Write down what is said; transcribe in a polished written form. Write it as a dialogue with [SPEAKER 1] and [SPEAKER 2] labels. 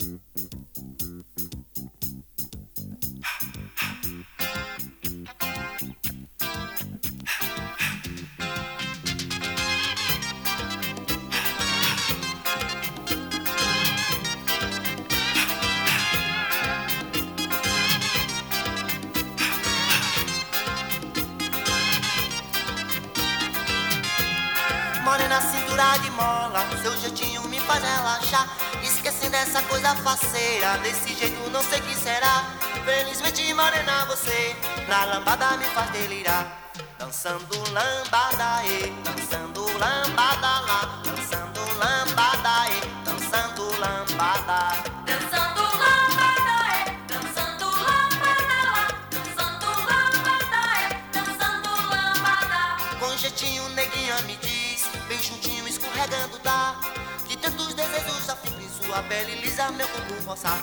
[SPEAKER 1] Morena, cintura de mola, seu jeitinho me faz relaxar. Esquecendo essa coisa faceira, desse jeito não sei que será. Felizmente, morena, você na lambada me faz delirar. Dançando lambada, dançando lambada lá. Dançando lambada, dançando lambada.
[SPEAKER 2] Dançando lambada, dançando lambada lá. Dançando lambada, dançando lambada.
[SPEAKER 1] Com jeitinho, neguinha me diz, bem juntinho, escorregando dá. Que tantos desejos já fico em sua pele lisa, meu corpo roçar.